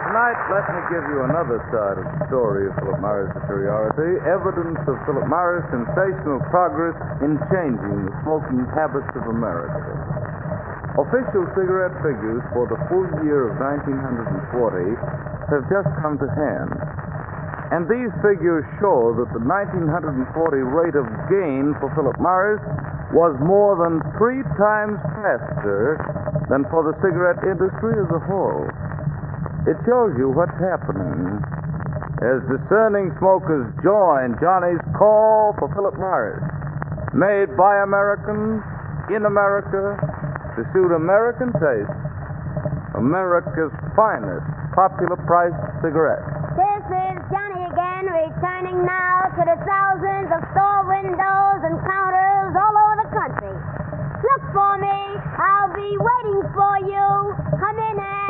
Tonight, let me give you another side of the story of Philip Morris superiority, evidence of Philip Morris' sensational progress in changing the smoking habits of America. Official cigarette figures for the full year of 1940 have just come to hand. And these figures show that the 1940 rate of gain for Philip Morris was more than 3 times faster than for the cigarette industry as a whole. It shows you what's happening as discerning smokers join Johnny's call for Philip Morris, made by Americans in America to suit American taste, America's finest popular priced cigarette. This is Johnny again, returning now to the thousands of store windows and counters all over the country. Look for me. I'll be waiting for you. Come in and